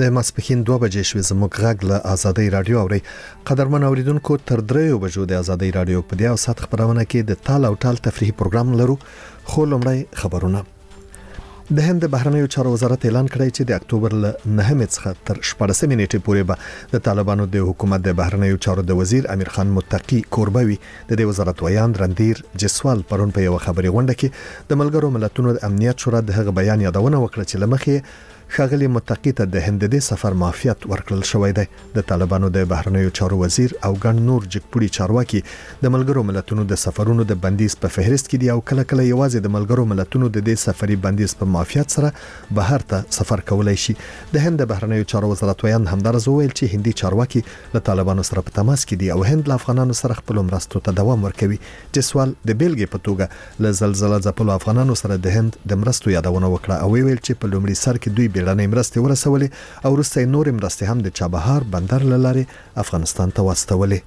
د ماسپښین 2 بجې شوې زموږ غږ له آزادۍ رادیو اوري. قدرمن اوریدونکو تر 3 بجو د آزادۍ رادیو په دې او سات خبرونه کې د تال او ټال تفریحي پروګرام لرو. خو لومړی خبرونه. د هند بهرنیو چارو وزارت اعلان کړی چې د اکتوبر له 9 څخه تر 14 نیټې پورې به د طالبانو د حکومت د بهرنیو چارو د وزیر امیر خان متقی کوربوي د دې وزارت ویان رندیر جسوال پرون په یو خبري غونډه کې د ملګرو ملتونو د امنیت شورا د هغه بیان یادونه وکړه چې لمخې ښاغلي متقی ته د هند د سفر معافیت ورکړل شوی دی. د طالبانو د بهرنیو چارو وزیر او ګڼ نور جګپوړي چارواکي د ملګرو ملتونو د سفرونو د بندیز په فهرست کې دي او کله کله یوازې د ملګرو ملتونو د دې سفري بندیز په معافیت سره بهر ته سفر کولای شي. د هند د بهرنیو چارو وزارت ویان همدارس وویل چې هندي چارواکي له طالبانو سره په تماس کې دي او هند له افغانانو سره خپل مرستو ته دوام ورکوي. جسوال د بیلګې په توګه له زلزلې ځپلو افغانانو سره د هند د مرستو یادونه وکړه او ویل چې په لومړي سر کې دوی بیړنۍ مرستې ورسولې او وروسته نور مرستې هم د چابهار بندر لاره افغانستان ته واستولې.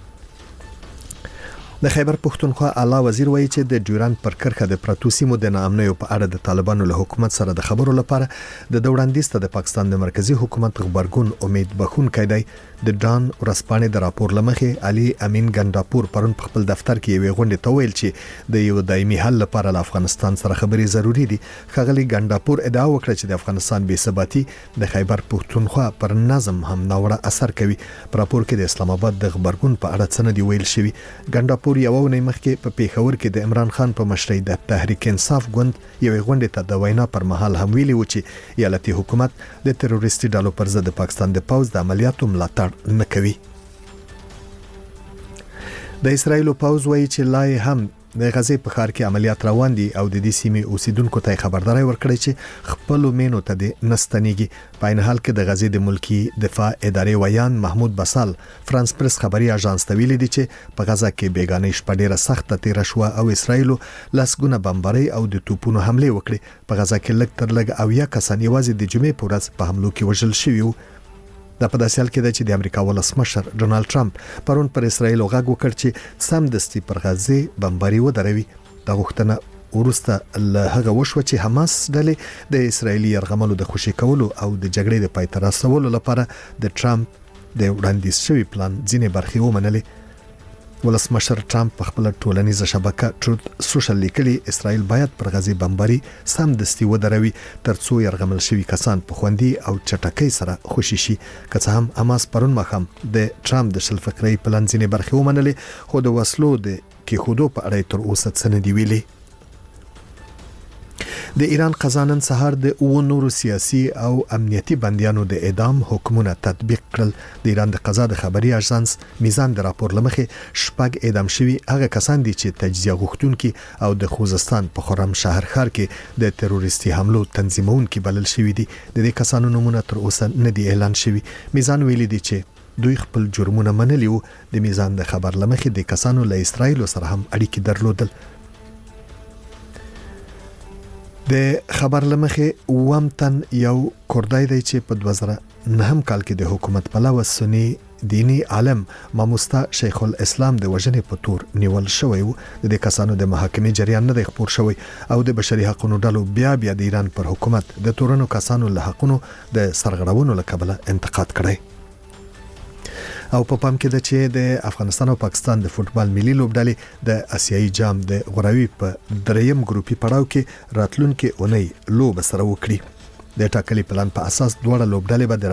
د خیبر پښتونخوا اعلی وزیر وایي چې د ډیورند پر کرښه د پراتو سیمو د ناامنیو په اړه د طالبانو له حکومت سره د خبرو لپاره د وړاندیز ته د پاکستان د مرکزی حکومت خبرګون امید بخښونکی دی. د ډان ورسپانې د راپور لمخې علي امین ګنداپور پرون په خپل دفتر کې یو غونډه ته ویل چې د یو دایمي حل لپاره له افغانستان سره خبرې ضروری دي. ښاغلي ګنداپور ادعا وکړه چې د افغانستان بې ثباتي د خیبر پښتونخوا پر نظم هم ناوړه اثر کوي. په راپور کې د اسلام آباد د خبرګون په اړه څه نه دی ویل شوی. ګنداپور یو ونې مخکې په پیښور کې د عمران خان په مشرۍ د تحریک انصاف ګوند یو غونډه ته د وینا پر مهال هم ویلي و چې ایالتي حکومت د تروریستي ډلو پر ضد د پاکستان د پوځ د عملیاتو ملاتړ نه کوي. د اسرایل پوځ وایي چې لا هم د غزې په ښار کې عملیات روان دي او د دې سیمې اوسیدونکو ته خبرداري ورکړي چې خپل مینو ته د نستنیږي. په عین حال کې د غزې د ملکی دفاع ادارې ویان محمود بسال فرانس پریس خبري اژانس ته ویلي دي چې په غزه کې بیگانه شپه ډیره سخته تیر شوه او اسرایل لاسګونه بمباري او د توپونو حمله وکړي. په غزه کې لږ تر لږ او یا کسان یوازې د جمعې په ورځ په حملو کې وژل شوي وو. دا په داسې حال کې ده چې د امریکا ولسمشر ډونالد ټرمپ پرون پر اسرایل غږ وکړ چې سم دستي پر غزه بمباري ودروي. دا غوښتنه ورسته له هغه وشو چې حماس ډلې د اسرایلی يرغملو د خوشي کولو او د جګړې د پای ته رسولو لپاره د ټرمپ د وړاندیز شوی پلان ځینې برخې ومنلې. ولسمشر ټرمپ په خپل ټولنیزه شبکه ټروت سوشل لیکلي اسرائیل باید پر غزه بمباري سم دستي ودروي ترڅو يرغمل شوی کسان په خوندي او چټکۍ سره خوشي شي. که څه هم حماس پرون مخام د ټرمپ د شل فکرې پلان ځینې برخې ومنلې خو د وسلو د کېښودو په اړه تر اوسه څه نه دی ویلي. د ایران قزانن سهار د نورو سیاسي او امنیتي بندیانو د اعدام حکمونه تطبیق کړل. د ایران د قضا د خبري اژانس میزان د راپور لمخې شپږ اعدام شوي هغه کسان دي چې تجزیه غوښتونکي او د خوزستان په خرم شهر ښار کې د تروریستي حملو تنظیمونکي بلل شوي دي. د دې کسانو نومونه تر اوسه نه دي اعلان شوي. میزان ویلي دي چې دوی خپل جرمونه منلي وو. د میزان د خبر لمخې د کسانو له اسرایل سره هم اړیکې درلودل. د خبر لمخې ومتن یو کوردای دی چې په 2009 کال کې د حکومت پلوه سنی دینی عالم ماموستا شیخ الاسلام د وژنې په تور نیول شوی و. د کسانو د محاکمې جریان نه دی خبر شوی او د بشري حقوقو ډلو بیا د ایران پر حکومت د تورنو کسانو له حقونو د سرغړونو لکبله انتقاد کړی. او په پام کې ده چې د افغانستان او پاکستان د فوتبال ملي لوبډلې د اسیایي جام د غوراوي په دریم ګروپي پړاو کې راتلونکي اونۍ لوب سره وکړي. د ټاکلي پلان په اساس دواړه لوبډلې به د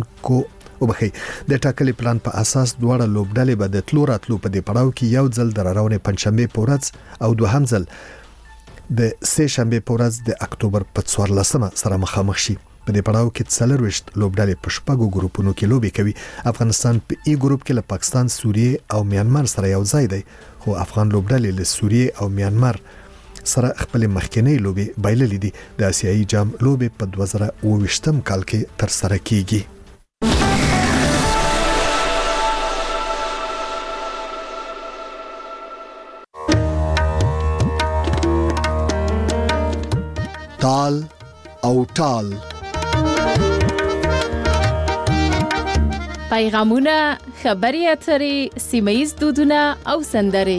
تلو راتلو په دې پړاو کې یو ځل د راروانې پنځشنبه په ورځ او دوهم ځل د سه شنبه په ورځ د اکتوبر په 14 سره مخامخ شي. په دې پړاو کې 40 لوبډلې په شپږو ګروپونو کې لوبي کوي. افغانستان په ای ګروپ کې له پاکستان، سوریه او میانمار سره یو ځای دی خو افغان لوبډلې له سوریه او میانمار سره خپل مخکینی لوبي بایللې دي. د اسیایي جام لوبي په 2022 کال کې تر سره کیږي. تال او ټال پیغامونه، خبري اترې، سیمه‌ییز دودونه او سندرې.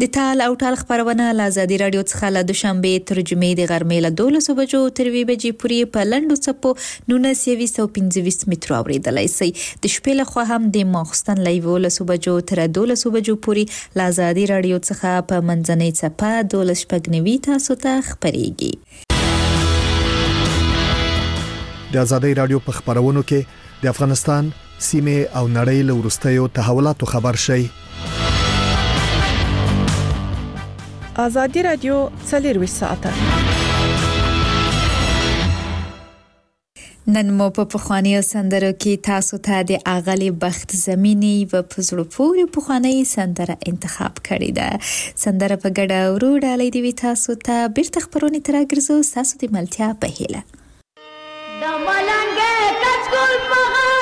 د تال او ټال خبرونه له آزادي رادیو څخه له دوشنبه تر جمعې د غرمې له 12 بجو تر 2 بجې پورې په لنډو څپو 1925 مترو اوریدلای شئ. د شپې له خوا هم د ماخستن له 11 بجو تر 12 بجو پورې له آزادي رادیو څخه په منځنۍ څپه 12 تاسو ته خبريږي. د آزادي رادیو په خبرونو کې د افغانستان سیمه او نړۍ له وروستیو تحولاتو خبر شي. آزادی رادیو 24 ساعته. نن مو په پخوانیو سندرو کې تاسو ته د اغلی بخت زمینی و پزړو پورې پخوانی سندره انتخاب کړی ده. سندره په ګډه ورو ډالۍ دی تاسو ته بیرته خبرونه تراګرځو تاسو د ملتیا په هیله. د ملنګ کچکول په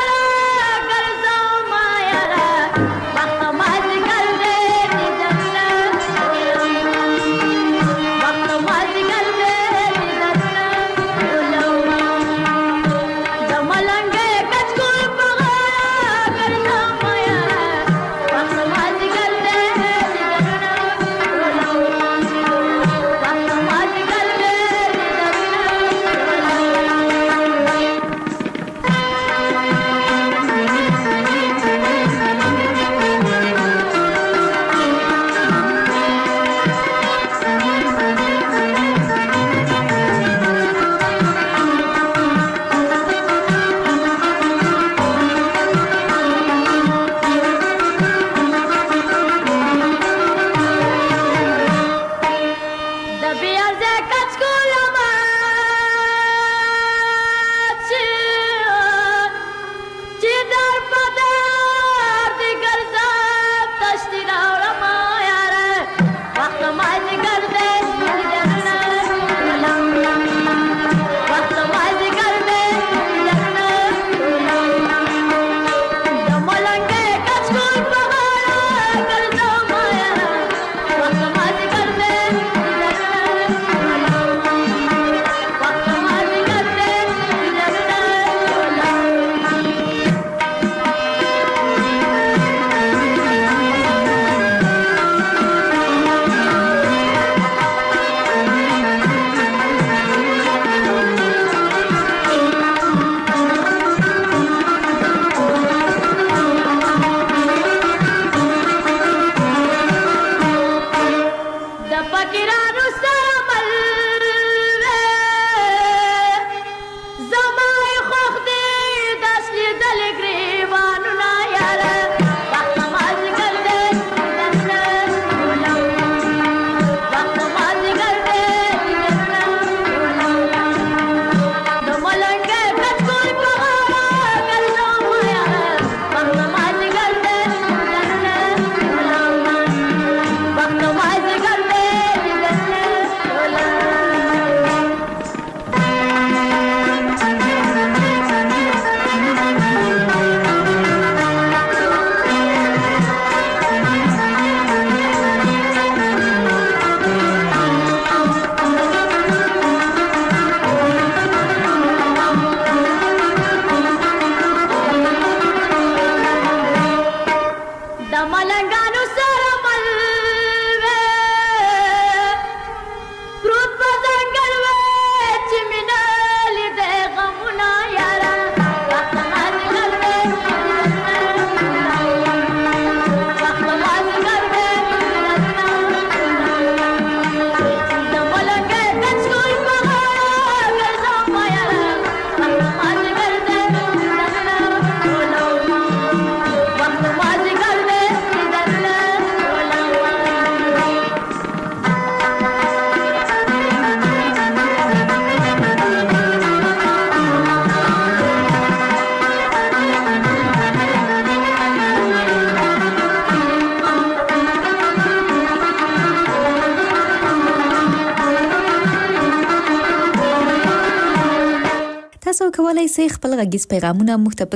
تاسو کولای شئ خپل غږیز پیغامونه موږ ته په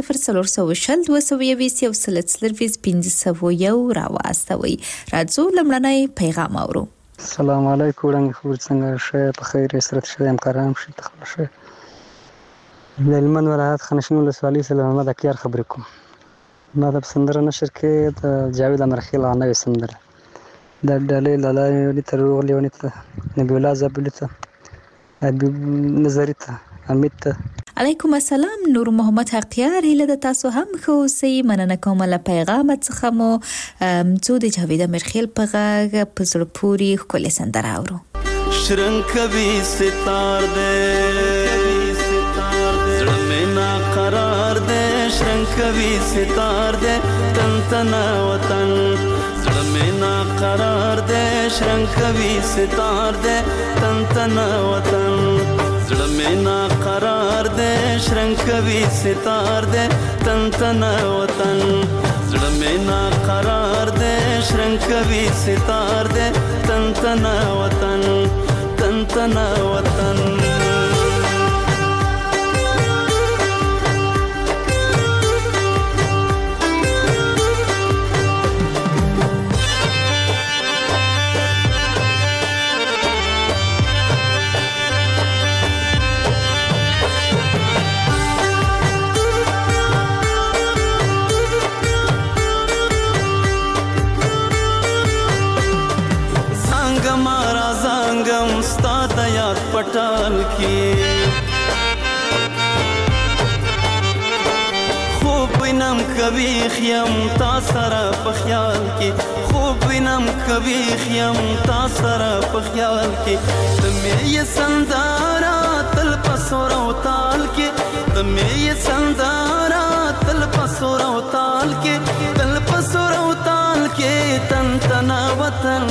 0040221501 راواستوي. راځو لمړنی پیغام اورو. السلام علیکم ورنګ خبر څنګه شه په خیر سره شه امکارام شه تخبر شه لمن ولایت خنشنو لسوالی سلام محمد اکیار خبرکم ما د سندره نشر کې د جاوید امرخیل غنوي سندره دا ډالۍ لالا ونې ته روغلې ونې ته نبي الله زابلي ته حبیب نظري ته حمید ته علیکم السلام. نور محمد حقیار هیله د تاسو هم ښه اوسئ. مننه کوم له پیغام څخه مو څو د جاوید امرخیل په غږ په زړه پورې ښکلې سندره اورو. شرنګ کوي ستار دې زړه مې نا قرار دې شرنګ کوي ستار دې تن تن وطن زړه مې نا قرار دې شرنګ کوي ستار دې تن تن وطن زړه مې نا قرار دې شرنګ کوي ستار دې تن تن وطن زړه مې نا قرار دې شرنګ کوي ستار دې تن تن وطن تن تن وطن پټال کې خوب وینم کوي خیم تا سره په خیال کې خوب وینم کوي خیم تا سره په خیال کې تمې یې سندارا تل پسور او تال کې تمې یې سندارا تل پسور او تال کې تل پسور او تال کې تن تن وطن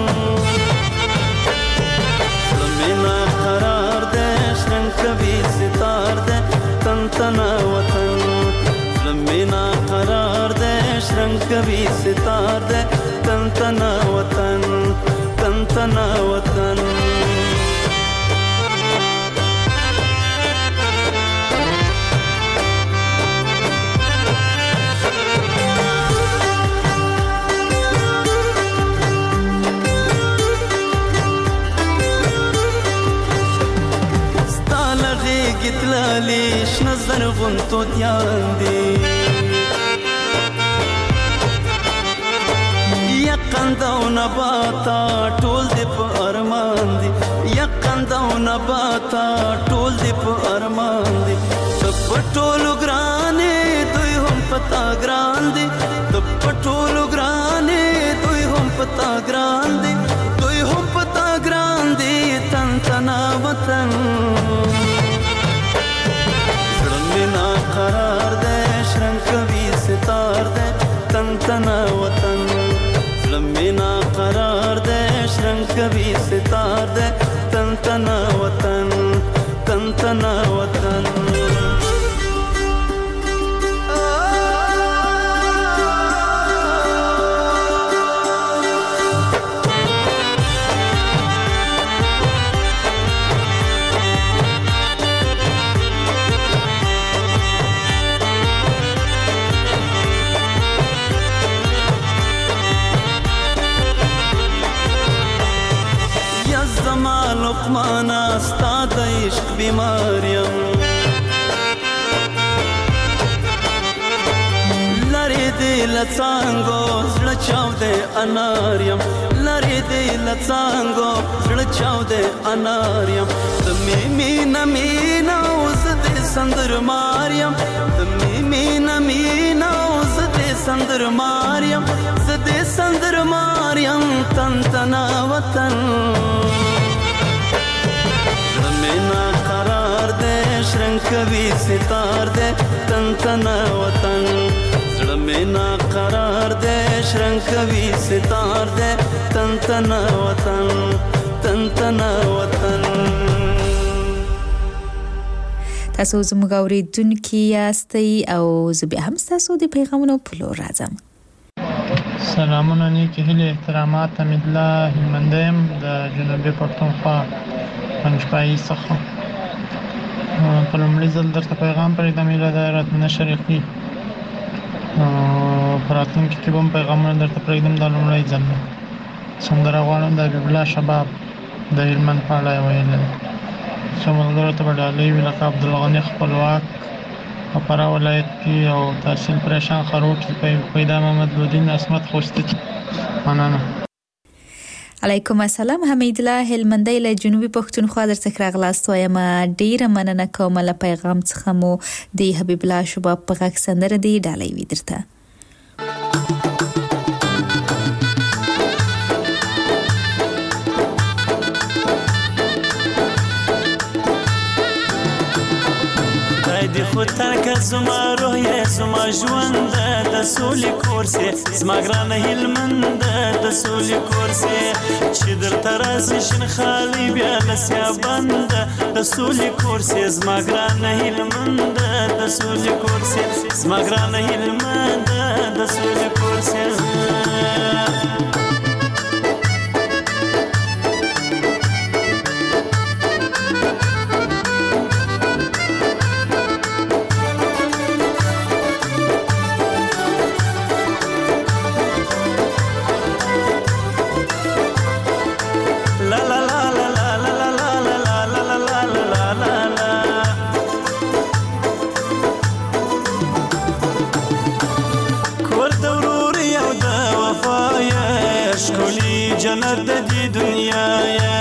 مینا قرار دے شرنگ کبھی ستار دے تن تن وطن مینا قرار دے شرنگ کبھی ستار دے تن تن وطن تن تن وطن گتلالیش نظر غنتو دیان دی یقنده و نباتا ټول دی په ارمان دی یقنده و نباتا ټول دی په ارمان دی د پټولو ګرانې دوی هم پتا ګران دی د پټولو ګرانې دوی هم پتا ګران دی دوی هم پتا ګران دی تن تن وطن مینا قرار دے شرنگ کبھی ستار دے تن تن وطن مینا قرار دے شرنگ کبھی ستار دے تن تن وطن تن تن وطن لقمانا ستا د عشق بیماریم لری دی لڅانګو زړه چاو دې اناریم لری دی لڅانګو زړه چاو دې اناریم تمې مینا مینا اوس دې سندر ماریم تمې مینا مینا اوس دې سندر ماریم زدې سندر ماریم تن تن وطن مینا قرار دے شرنگ کبھی ستار دے تن تن وطن زړه مینا قرار دے شرنگ کبھی ستار دے تن تن وطن تن تن وطن تاسو زموږ اوریدونکي یاستئ او زه بیا هم ستاسو د پیغامونو په لور راځم. سلامونه نیکی هیلې احترامات حمید الله هلمندی یم د جنوبي پښتونخوا پنجپایي څخه. په لومړي ځل درته پیغام پرېږدم هیله ده راته نه شریکي په راتلونکي کې به هم پیغامونه درته پرېږدم. دا لومړی ځل دی. سندره غواړم د حبیب الله شباب د هلمند په اړه یې ویلې ده. څو ملګرو ته به ډالۍ وي لکه عبدالغني خپلواک په فراه ولایت کې او تحصیل پریشان خروټ پیدا محمد لودین عصمت خوستی. مننه. علیکم السلام حمید الله هلمندی له جنوبي پښتونخوا درڅخه راغلاست وایم ډیره مننه کوم له پیغام څخه مو د حبیب الله شباب په غږ سندره دی ډالۍ وی درته دی خود ترک زما روح زما ژوند د سولې کورسې زما ګرانه هلمند د سولې کورسې چې درته راسي شین خالي بیا لسیا بند د سولې کورسې زما ګرانه هلمند د سولې کورسې زما ګرانه هلمند د سولې کورسې جنت د دې دنیا یا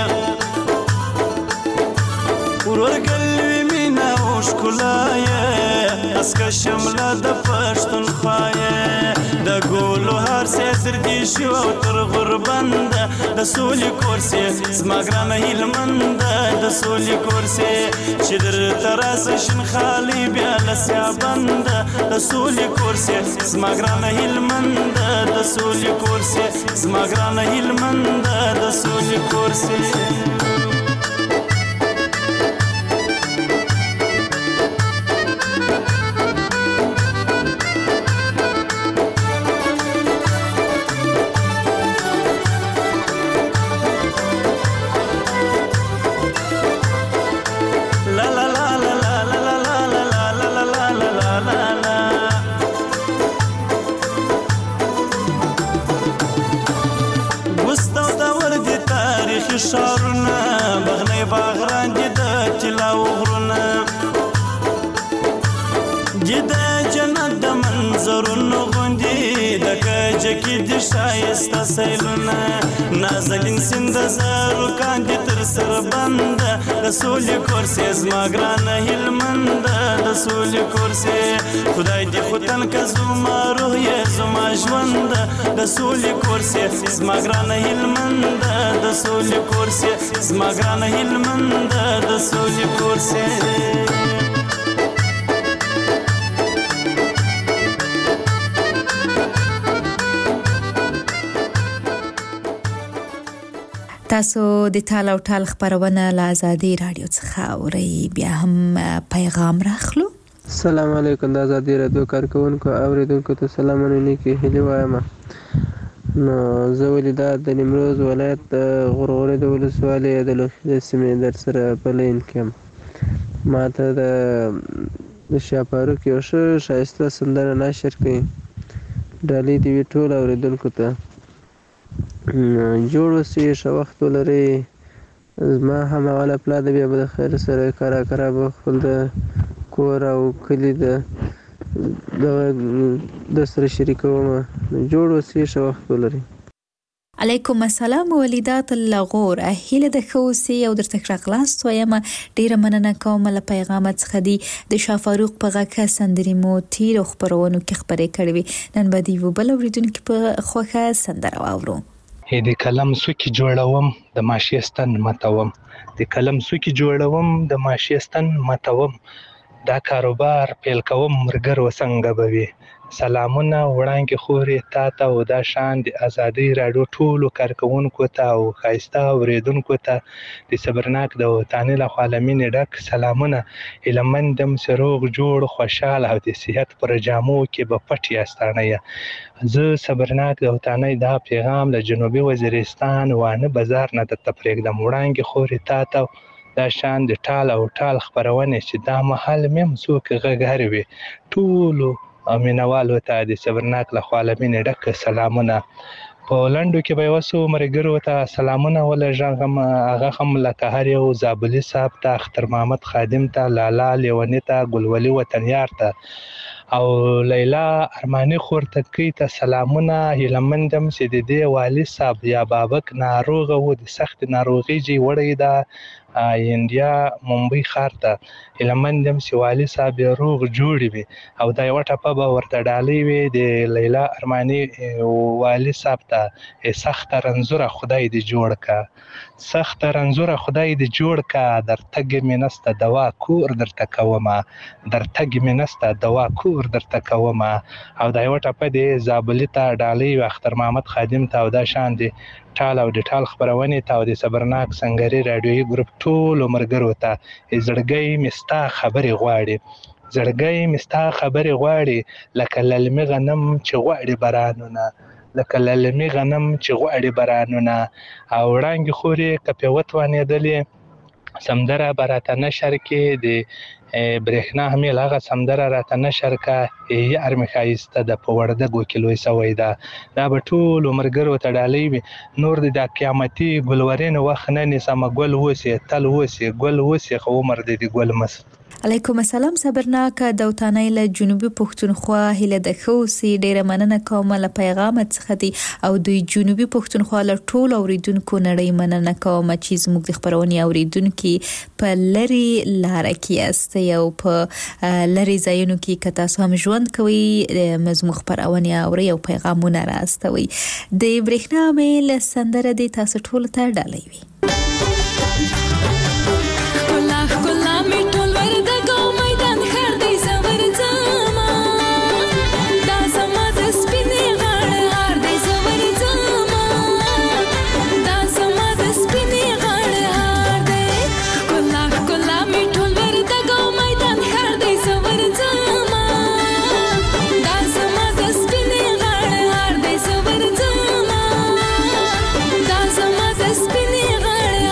ورور قلبي مینا او ښکلا یا اسکه شمله د پښتونخوا یا د ګولو هر څه تر دې شو تر غربند د سولې کورسې زما ګرانه هلمند د سولې کورسې چې درته راسه شین خالي بیا لسیا بند د سولې کورسې زما ګرانه هلمند د سولې کورسې زما ګرانه هلمند د سولې کورسې شارونه بغنی باغران دي د طلا وغرونه دي د جنت د منظرونو غوندي د کجکي د شایسته سیلونه نازلین سیند زارو کاندي تر سر بند د سولې کورسې زما ګرانه هلمند د سولې کورسې خدای دې خدان که زما روح یې زما ژوند د سولې کورسې زما ګرانه هلمند د سولې کورسې زما ګرانه هلمند د سولې کورسې تاسو د تال او ټال خبرونه له آزادي رادیو څخه اورئ بیا هم پیغام راخلو السلام علیکم د آزادي رادیو کارکونکو اوریدونکو ته سلامونه نیکی هیله وایم نو زه ولیدات د نیمروز ولایت د غورغورې د ولسوالۍ د لوخي د سیمې در سره په لین کې ما ته د شاه فاروق یو ښه ښایسته سندره نشر کړي ډالۍ دې وي ټول اوریدونکو ته جوړ اوسئ ښه وخت ولرئ زما هماغه پلا د بیا به د خیر سره کرا به خپل د کور او کلي د سره شریکوم جوړ اوسئ ښه وخت ولرئ علیکم السلام ولیدات اللغور هیله د خوسي او درته راغلاست وایم ډیره مننه کوم له پیغام څخه دی د شاه فاروق په غاکه سندري مو تیر خبرونو کې خبرې کړې نن به دی وبل اوریدونکو په خوخه سندره واورو د کلم سوکي جوړوم د ماشيستان متوم د کلم سوکي جوړوم د ماشيستان متوم دا کاروبار پیل کوم مرګر وسنګ بوي سلامونه وړاندې خوري تا ته او دا شان د آزادي رادیو ټولو کارکونکو ته او خایسته اوریدونکو ته د صبرناک د وطن له عالمین ډک سلامونه هلمندم سروغ جوړ خوشاله او د صحت پر جامو کې به پټي استانه زه صبرناک د وطن دا پیغام له جنوبي وزیرستان وانه بازار نه د تفریق د وړاندې خوري تا ته دا شان د ټال او ټال خبرونه چې دا محل مم څوک غږهروي ټولو امینوالو ته د صبرناک له عالمین ډک سلامونه په لندو کې به وسو مرګرو ته سلامونه ولژغم هغه هم لکه هر یو زابلی صاحب ته اختر محمد خادم ته لالا لیونی ته ګلولي وطنیار ته او لیلا ارماني خورتکۍ ته سلامونه. هیلمندم چې د دې والي صاحب یا بابک ناروغه و، د سخت ناروغي جې وړی ده انډیا ممبئی ښار ته. هیلمندم چې والي صاحب یې روغ جوړ وي او دا یوه ټپه به ورته ډالۍ وي د لیلا ارماني والي صاحب ته. سخته رنځوره خدای دې جوړ کا، سخته رنځوره خدای دې جوړ کا، در تګ مې نسته دوا کور درته کومه، در تګ مې نسته دوا کور درته کومه. او دا یوه ټپه د زابلي ته ډالۍ وي اختر محمد خادم ته او دا شان د ټال او د ټال خپرونې ته او د صبرناک سنګري راډیویي ګروپ ټولو ملګرو ته. زړګی مې ستا خبرې غواړي، زړګی مې ستا خبرې غواړي، لکه للمي غنم چې غواړي بارانونه، لکه للمي غنم چې غواړي بارانونه. او وړانګې خورې که پې وتوانېدلې سمدره به راته نشر کې د برېښنا همیل هغه سمدره راته نشر کا. یار مې ښایسته ده په وردګو کې لوی سوی ده. دا به ټولو ملګرو ته ډالۍ وي. نور د دا قیامتي ګلورین وخت نه نیسمه، ګل اوسې تل اوسې ګل اوسې خو عمر دې د ګل مس. علیکم السلام صبرناک دوتانای له جنوبي پښتونخوا هله د خوسي ډیره مننه کوم له پیغام څخه دی او د جنوبي پښتونخوا له ټول اوریدونکو نړۍ مننه کوم چې زموږ د خبرونې اوریدونکو په لری لار کې است یو په لری ځایونو کې کتا سم ژوند کوي مزمو خبرونه او یو پیغامونه راستوي. د برېښنا میل سندره د تاسو ټول ته ډالۍ وي. Spinning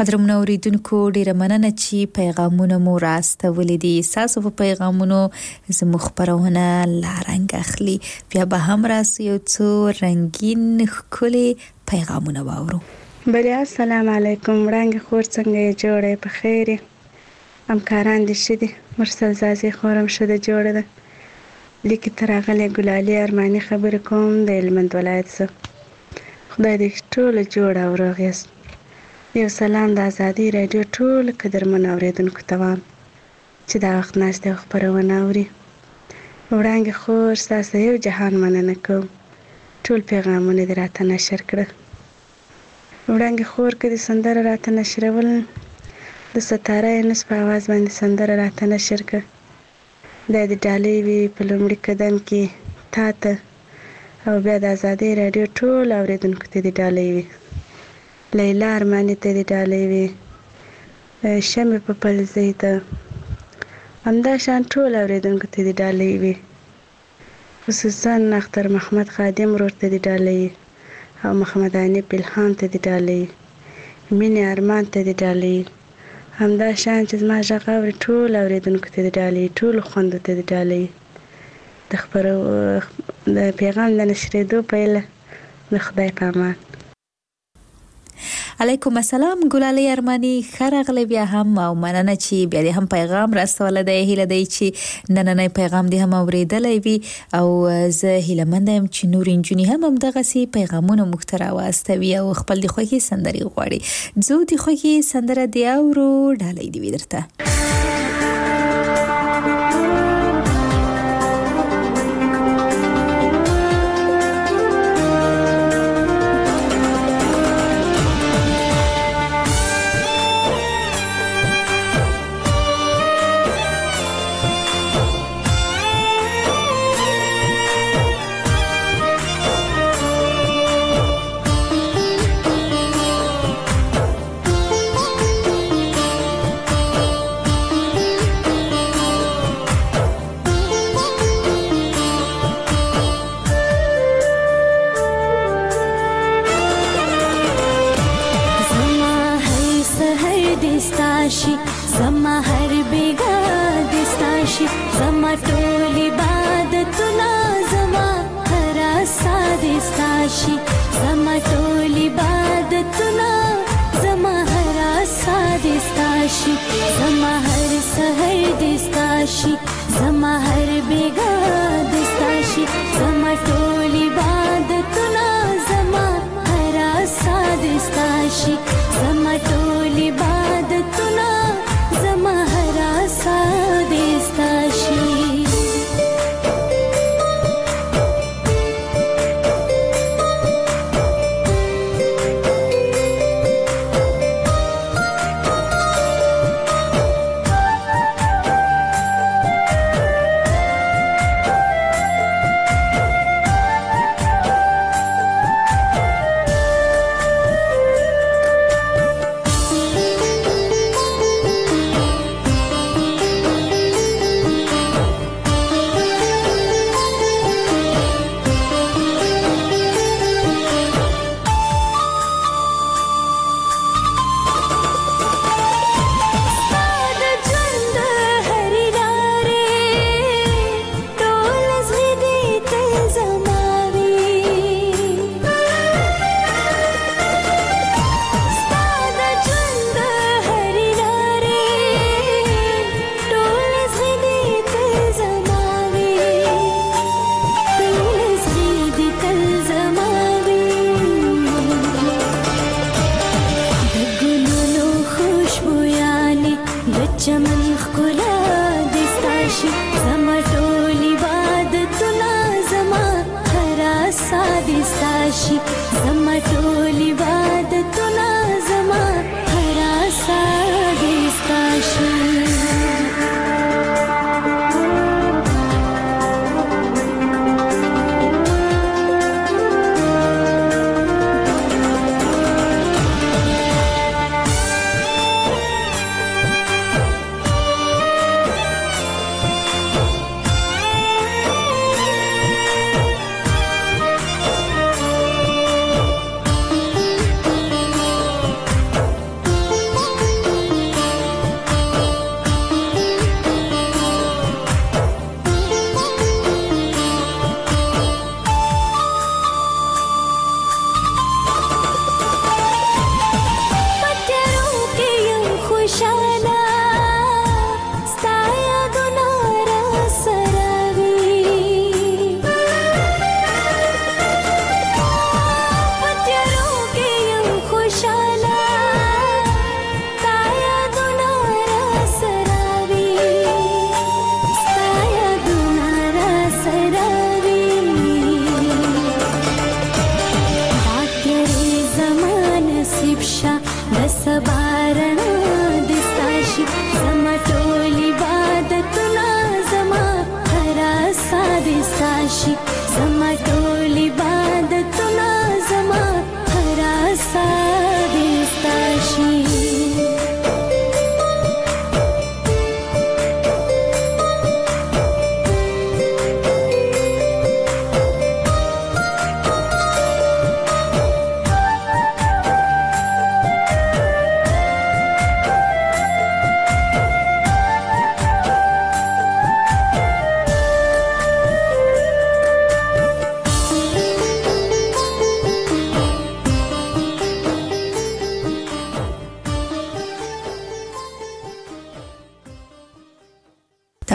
قدرمن اوریدونکو ډیره مننه چې پیغامونه مو راستولې دي. تاسو په پیغامونو زموږ خبرونه لارنګ اخلي. بیا به هم راسي یو څو رنگین ښکلي پیغامونه واورو. بله السلام علیکم. رنگ خور څنګه جوړه په خیر؟ همکاران دي شدي مرسل زازي خورم شده جوړه ده. لیکي تراغله ګلالي ارماني خبر کوم د هلمند ولایت څخه. خدای دې ټول جوړ او روغ یاست. یو سلام د ازادي رادیو ټول قدرمن اوریدونکو ته وایم چې دا وخت ناشته خبرونه اوري. وړاندې خور تاسو یو جهان مننه کوم. ټول پیغامونه دې راته نشر کړه. وړاندې خور کې د سندره راته نشرول د ستاره نس په आवाज باندې سندره راته نشر کړه. د دې ډالۍ وی په لومړي قدم کې تاته او بیا د ازادي رادیو ټول اوریدونکو ته دې ډالۍ وی. لیلا ارماني ته دې ډالۍ وی. شمه په پلزې ته همدا شان ټول اوریدونکو ته دې ډالۍ وی. خصوصا اختر محمد خادم ورته دې ډالۍ او محمد انی بلحان ته دې ډالۍ. مینه ارمان ته دې ډالۍ. همدا شان چې ما ژغاوري ټول اوریدونکو ته دې ډالۍ. ټول خوند ته دې ډالۍ. د خبرو د پیغام د نشریدو پیله د خدای په امان. علیکم السلام ګلالي ارماني خرغله بیا هم او مننه چې بیا دې هم پیغام راستول دی. هیله دی چې نننې پیغام دې هم اوریدلې وي او زه هیله مند یم چې نور انجونی هم دغه سي پیغامونه مخترا واستوي او خپل د خوږی سندري غواړي. زه د خوږی سندره دی اورو ډالۍ دی ودرته.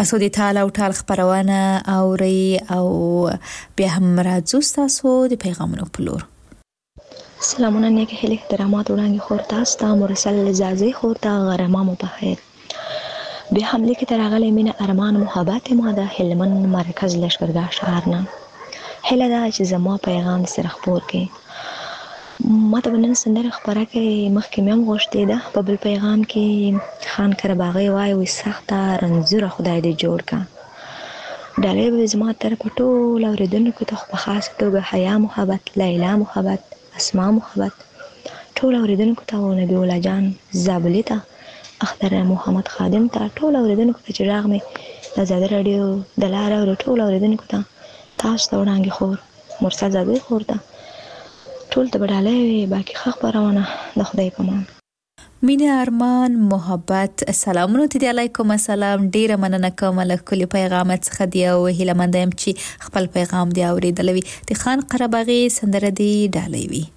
تاسو د تال او ټال خبرونه اوري او بیا هم راځو تاسو د پیغامونو په لور. سلامونه نیک هلي احترامات وړاندې خور تاسو ته مرسل زازي خور ته غرمه مو په خیر. بیا هم لیکي تر غلې مینه ارمان محبت ما د هلمند مرکز لشکرګاه شهر نه هله دا چې زما پیغام سره خبر کې ما ته بنن سندره خبره کې مخکې مې هم غوښتې ده په بل پیغام کې خان کرباغي وای سخته رنځوره خدای دې جوړ کا ډالې به زما تر پټول اوریدونکو ته په خاص توګه حیا محبت لیلا محبت اسماء محبت ټول اوریدونکو ته نبی الله جان زابلی ته اختر محمد خادم ته ټول اوریدونکو ته چې راغ مې د آزادي رادیو د لار او ټول اوریدونکو ته تاسو ته وړاندې خور مرسل زادي خور ته ټول ته بداله باقي خبرونه د خدای په امان. مینه ارمان محبت سلامونه ته علیکم السلام ډیره مننه کوم له کلی پیغام څخه دی او هیله مندم چې خپل پیغام دی اوریدلوي د خان قرباغي سندره دی ډالوي وي.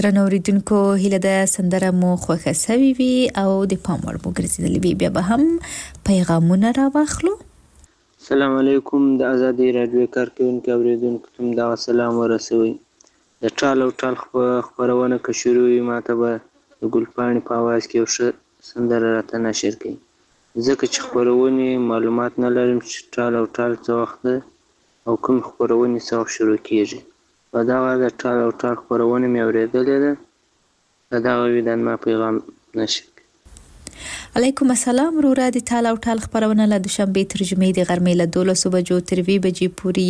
درنو اوریدونکو هیله د سندره مو خوښه سوي وي او د پام وړ مو ګرځېدلې وي. بیا به هم پیغامونه راواخلو. السلام علیکم. د ازادي رادیو کارکونکو اوریدونکو ته دا سلام ورسوي. د ټال او ټال خبرونه که شروع وي ماته به د ګلپاڼې په आवाज کې یو ښه سندره راته نشر کړي، ځکه چې خبرونه معلومات نه لرم چې ټال او ټال څه وخت او کوم خبرونه څه وخت شروع کیږي. په دغه د ټال او ټال خبرونه مې اورېدلې ده. دغه ویدان ما پیغام نشر. علیکم السلام. رورا د ټال او ټال خبرونه له دوشنبه ترجمه د غرمې له 12 بجو تر 2 بجې پورې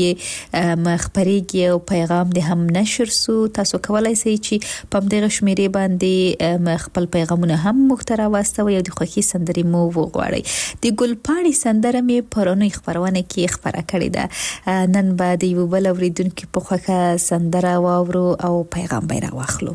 مخبريږي او پیغام د هم نشر سو. تاسو کولای شئ چې په دغه شمیرې باندې خپل پیغامونه هم محتوا واستوي او د خوښي سندري مو وغواړئ. د ګلپاڼې سندره مې پرونی خبرونه کې خبره کړې ده. نن بعد یو بل اوریدونکو په خوښه سندره واورو او پیغام بیره واخلو.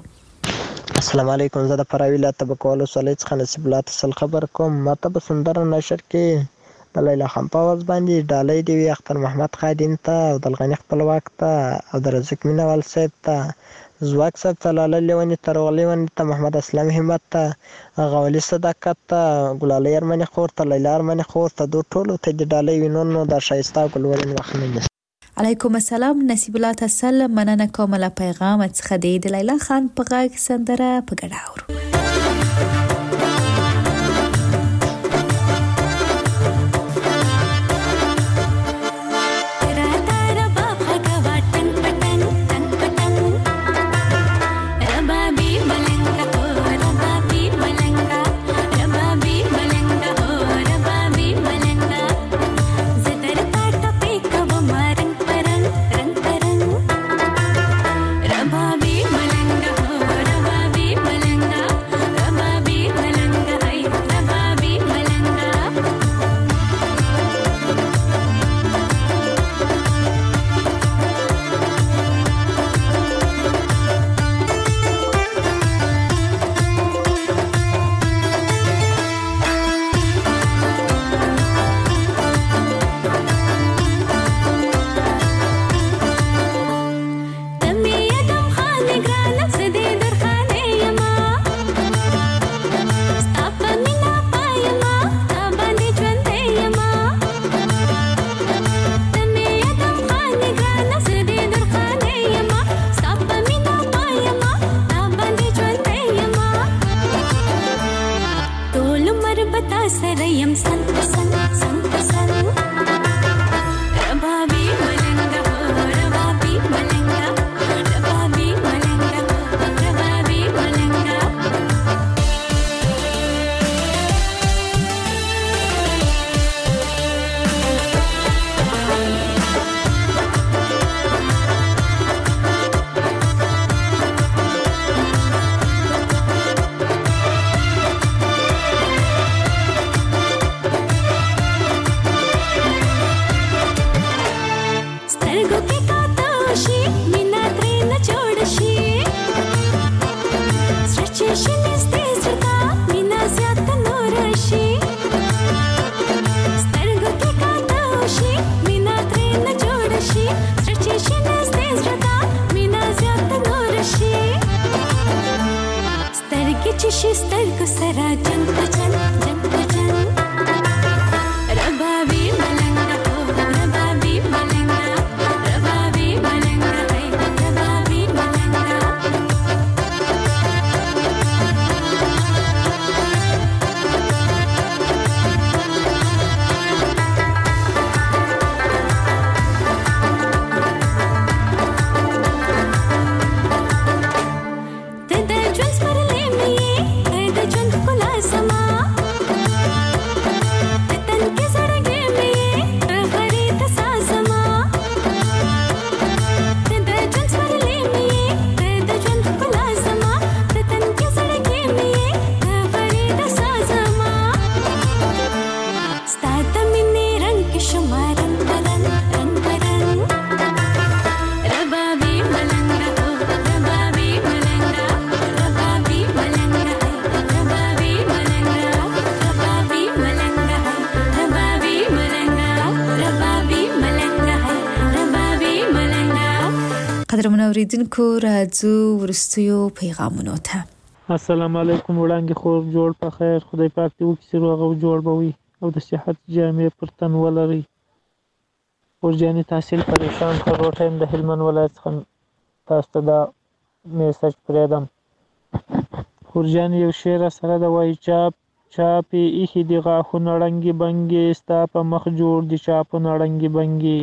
السلام علیکم. زه د فراویله تبکولو سولې څخه نصیب الله تسل خبر کوم. ماته به سندره نشر کې د لیلا خان په आवाज باندې ډالۍ دی وي اختر محمد خادم ته او د الغنی خپلواک ته او د رزق مینوال صاحب ته زواک صاحب ته لاله لیونی تر غلیونی ته محمد اسلام همت ته غولی صداقت ته ګلاله ارمنی خور ته لیلا ارمنی خور ته دوه ټولو ته د ډالۍ وینونو د شایسته ګلورین وخننه. علیکم السلام. نصیب الله تسل مننه کوم له پیغام څخه د لیلا خان په غږ سندره په ګډه اورو. د ژوند سپرلې مې د ژوند ښکلا زما اوریدونکو راځو ورستیو پیغامونو ته. السلام علیکم وړانګې خور جوړ په خیر، خدای پاک دې وکړي چې روغ او جوړ به وي او د صحت جامې پر تن ولري. ورجاني تحصیل پریشان خروټه یم د هلمند ولایت څخه تاسو ته دا میسج پرېږدم. ورجاني یو شعر سره د وایي چاپې ایښي دي غاښونه ړنګې بنګې ستا په مخ جوړ دي چاپونه ړنګې بنګې.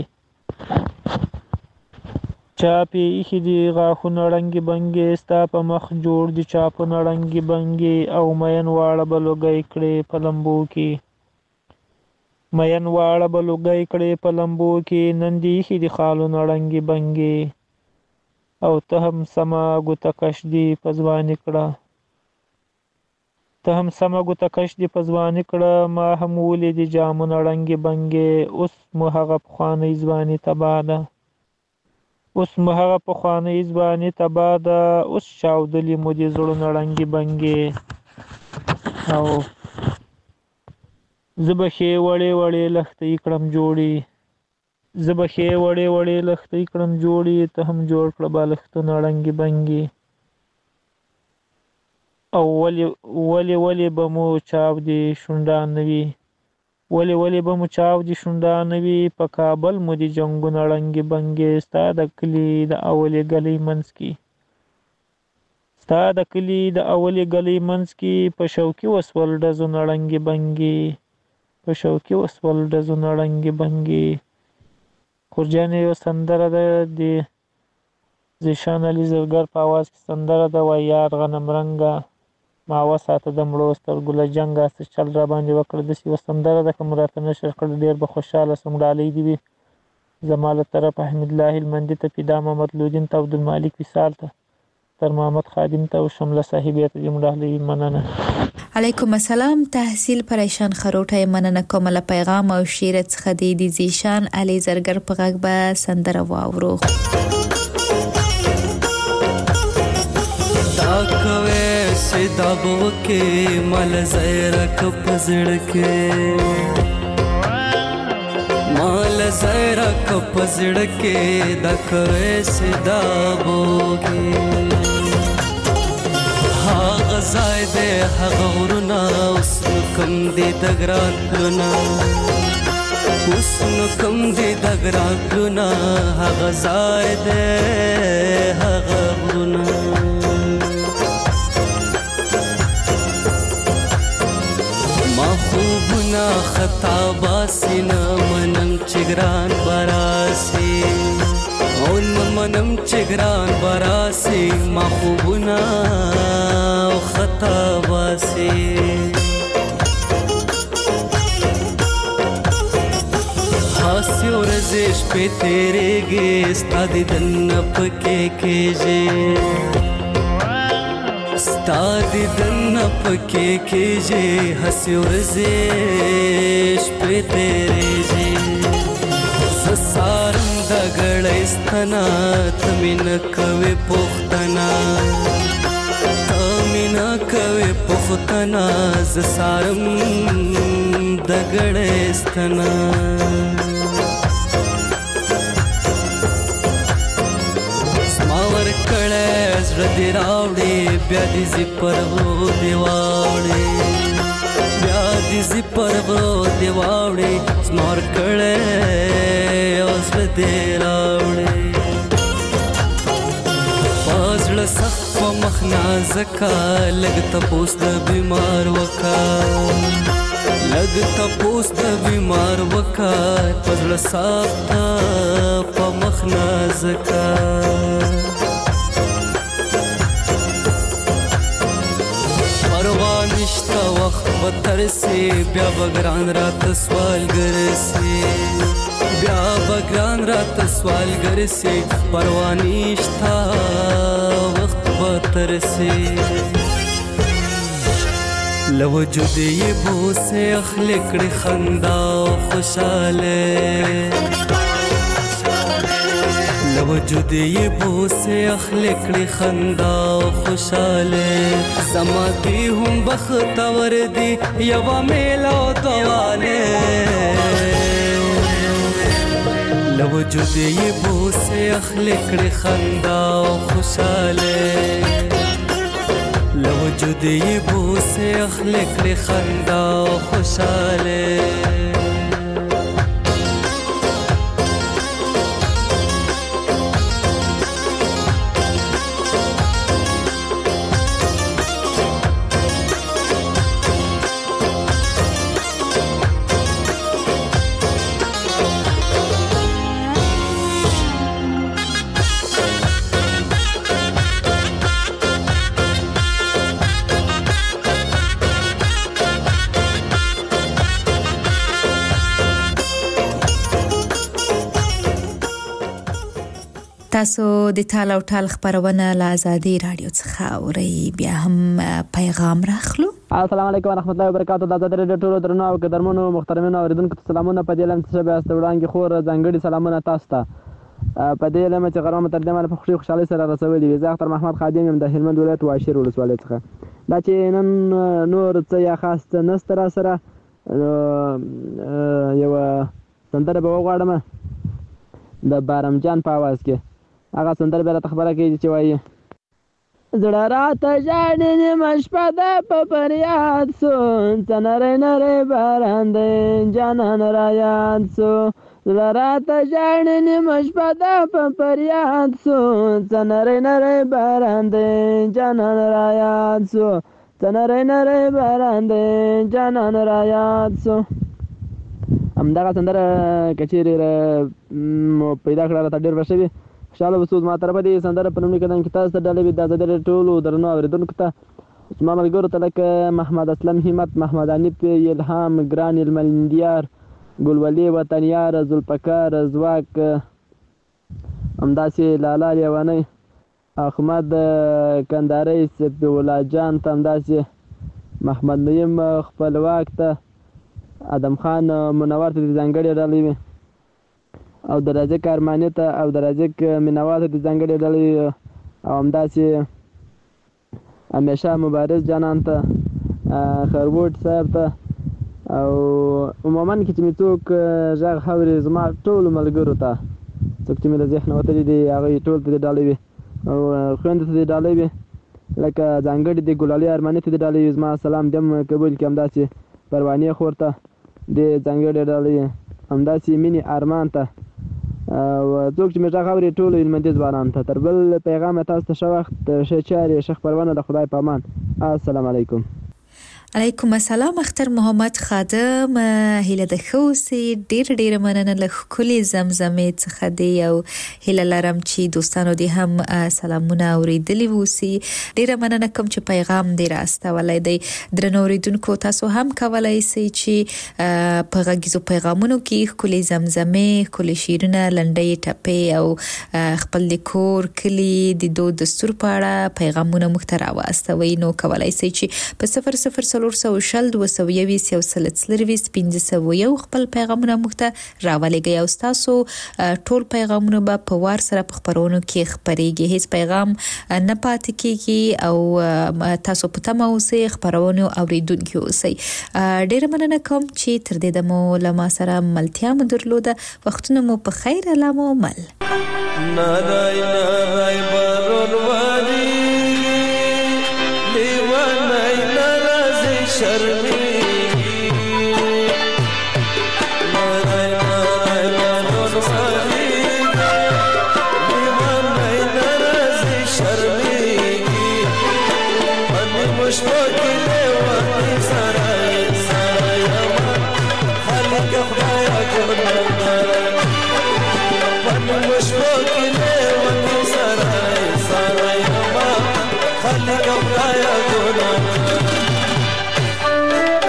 چاپې ایښي دي غاښونه ړنګې بنګې ستا په مخ جوړ دي چاپونه ړنګې بنګې او مین واړه به لوګی کړې په لمبو کې. مین واړه به لوګی کړې په لمبو کې نن دې ایښي دي خالونه ړنګې بنګې او ته هم سمه ګوته کش دي په ځواني کړه. ته هم سمه ګوته کش دي په ځواني کړه ما هم ولیدې جامونه ړنګې بنګې اوس مو هغه پخوانۍ ځواني تباه ده. اوس مو هغه پخوانۍ ځواني تباه ده اوس چاودلي مو دي زړونه ړنګې بنګې. او زه به ښې وړې وړې لښتې کړم جوړې زه به ښې وړې وړې لښتې کړم جوړې ته هم جوړ کړه بالښتونه ړنګې بنګې. او ولې به مو چاودې شونډانه وي ولې به مو چاودې شونډانه وي په کابل مو دي جنګونه ړنګې بنګې ستا د کلي د اولې ګلۍ منځ کې ستا د کلي د اولې ګلۍ منځ کې په شوقي وسول ډزونه ړنګې بنګې په شوقي وسول ډزونه ړنګې بنګې. خورجانې یو سندره ده د زیشان علي زرګر په اواز کې سندره ده وایي یار غنم رنګه ما وساته د مړو سترګو له جنګه څه چل را باندې وکړه. داسې یوه سندره ده که مو راته نشر کړه ډېر به خوشحاله سم. ډالۍ دې وي زما له طرفه حمیدالله هلمندي ته پیدا محمد لودین ته عبدالمالک وصال ته تر محمد خادم ته او شمله صاحبې ته دې مو ډالۍ مننه. علیکم السلام. تحصیل پریشان خروټه مننه کوم له پیغام او شعر څخه د زیشان علي زرګر په غږ به سندره واورو. دا کوي سیدا بوکه مال زیرا کپ زړکه مال زیرا کپ زړکه دا کوي سیدا بوکه ها غزاید ها غورنا اوس کم دي دګران لنا اوس کم دي دګران لنا ها غزاید ها غورنا خوبنا خطا باسینا منم چگران براسی اون منم چگران براسی ما خوبنا خطا باسی حاسی و رزش پہ تیرے گے استادی دن پکے کیجے ستا دیدن پکې کېږي هسې ورځې شپې تېرېږي زه سارم د ګړۍ ستنه ته مې نه کوې پوښتنه ته مې نه کوې پوښتنه زه سارم د ګړۍ ستنه زړه دې راوړې بیا دې زی پرغو دې واوړې بیا دې زی پرغو دې واوړې زمور کړې او زړه دې راوړې په زړه سخت په مخ نازکه لږ تپوس د بیمار وکه لږ تپوس د بیمار وکه په زړه سخت په مخ نازکه نشتا وقت بترسی بیا بگران رات سوال گرسی بیا بگران رات سوال گرسی پروانیشتا وقت بترسی لوجود یہ بوسے اخلکڑ خندا خوشالے لوجود یہ بوسے اخلکڑ خندا خوشالے زما دی هم بختور دی یوا میلا دوانے لوجود یې بوسه اخلي کړې خندا او خوشاله لوجود یې بوسه اخلي کړې خندا او خوشاله تاسو د ټال او ټال خبرونه له آزادي رادیو څخه اورئ بیا هم پیغام راخلو. السلام علیکم ورحمت الله وبرکاتہ. د آزادي رادیو ټولو درنو او قدرمنو محترمینو اوریدونکو ته سلامونه. په دې لم چې به تاسو وړاندې خور ځانګړي سلامونه تاسو ته په دې لم چې غرامه ترجمه په خوشحالي سره رسولي. زه اختر محمد خادم یم د هلمند ولایت واشیر ولسوالۍ څخه. دا چې نن نور څه یا خاص نست را سره یو سندره به وغواړم د بارم جان په आवाज کې. هغه سندره به راته خبره کوي چې وایي زړه راته ژاړي نیمه شپه ده په فریاد سو څه نری نری باران دی جانان را یاد سو زړه راته ژاړي نیمه شپه ده په فریاد سو څه نری نری باران دی جانان را یاد سو څه نری نری باران دی جانان را یاد سو. همدغه سندره که چیرې پیدا کړه راته ډېر ښه شوي. خوشحاله اوسو. زما طرفه دې سندره په لومړي قدم کې تاسو ته ډالۍ د آزادي رادیو ټولو درنو اورېدونکو ته زما ملګرو ته لکه محمد اسلم همت، محمد حنیف، الهام، ګران المندیار، ګلولي وطنیار، ذوالفقار ځواک، همداسې لالا لیوانی، احمد کندهاري، صفي الله جان ته، همداسې محمد نعیم خپلواک ته، ادم خان منور ته د ځانګړې ډالۍ وي او د رازق ارماني ته او د رازق مینوال ته د ځانګړې ډالۍ او همداسې همیشه مبارز جانان ته، خروټ صاحب ته او عموما کې چې مې څوک غږ اوري زما ټولو ملګرو ته څوک چې مې له ذهنه وتلي دي هغوی ټول ته د ډالۍ وي او خویندو ته د ډالۍ وي لکه ځانګړې د ګلالي ارماني ته د ډالۍ وي. زما سلام دې هم قبول کړي. همداسې پروانې خور ته د ځانګړې ډالۍ، همداسې مینې ارمان ته او څوک چې مې غږ اوري ټولو هلمندي ځوانانو ته. تر بل پیغامه تاسو ته ښه وخت، ښه چارې، ښه خپرونه. د خدای په امان. السلام علیکم. علیکم السلام. اختر محمد خادم هیله د خوسي ډیر مننه له کلی زمزمې څخه دی او هیله لرم چې دوستانو دې هم سلامونه اوریدلی وسی. ډیر مننه کوم چې پیغام دې راستولای دی. درنو اوریدونکو تاسو هم کولای شئ چې په غږیزو پیغامونو کې کلی زمزمې، کلی شیرونه، لنډۍ، ټپې او خپل د کور کلی د دود دستور په اړه پیغامونه مخ ته راوستوي. نو کولای شئ چې په 00 200 221 1501 خپل پیغامونه موږ ته راولېږئ او تاسو ټول پیغامونه به په وار سره په خبرونو کې خبرېږي. هیڅ پیغام نه پاتې کیږي او تاسو په تمه اوسئ، خبرونه اوریدونکي اوسئ. ډېر مننه کوم چې تر دې دمو له ما سره ملتیا مو درلوده. وختونه مو په خیر. الله مو مل. نادای نادای بارون وادي لیوانای نرازی شرمی نادای نادای بارون وادی لیوانای نرازی شرمی من مشتاقی لیوانی سرای سرای اما خالق خدایا کنم من مشتاقی لیوانی سرای سرای اما خالق خدایا کنم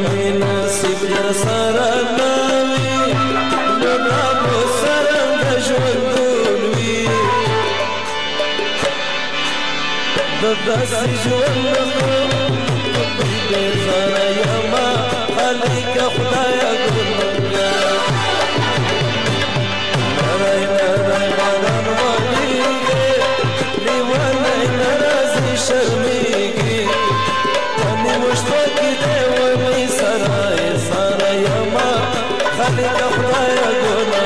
وای نصیب در سره نوي نو دا به څرنګه ژوندون وي د داسې ژوند بېزاره یمه خالقه خدایه ګلونه نری نری باران وریږي لیونی نه راځي شرمېږي په نیمو شپه کې دی ونې سره یمه خالقه خدایه ګلونه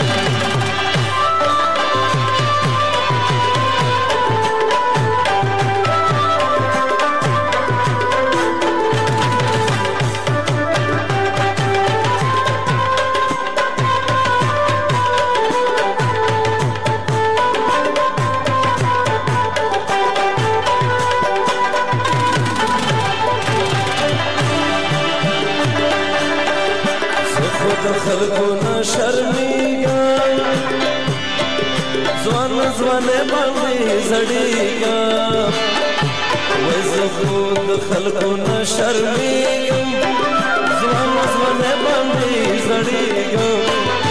خلقونه شرمېږم ځوانې باندې زړېږم وای زه خو د خلقو نه شرمېږم ځوانې باندې زړېږم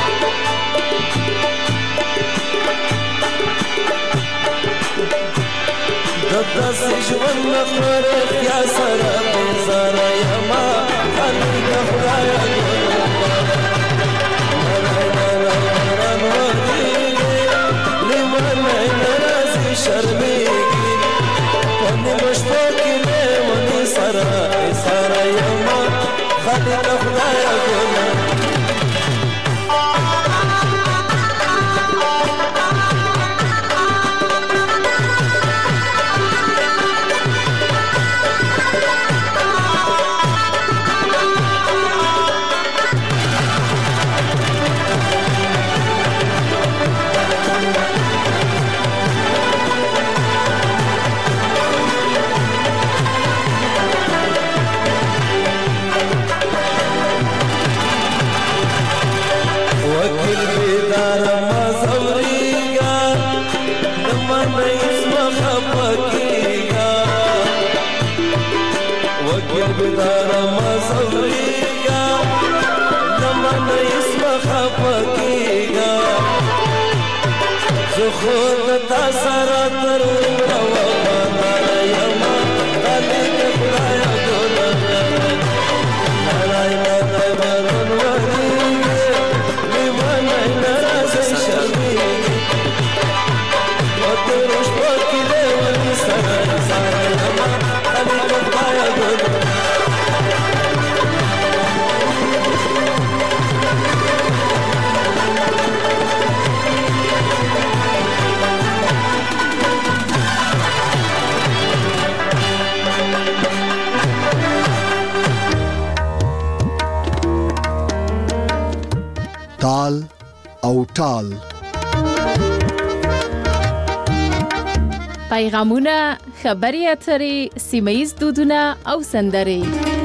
د داسې ژوند نه په رښتیا سره بېزاره یمه خالقه خدایه شرمېږي په نیمه شپه کې لیونې سره یمه خالقه خدایه ګلونه خود تا سره تر عمره وفاداره یمه خالقه خدایه ګلونه نری نری باران وریږي لیونی نه راځي شرمېږي په تېرو شپو کې لیونې سره یمه خالقه خدایه ګلونه تال او ټال پیغامونه، خبري اترې، سیمه ییز دودونه او سندرې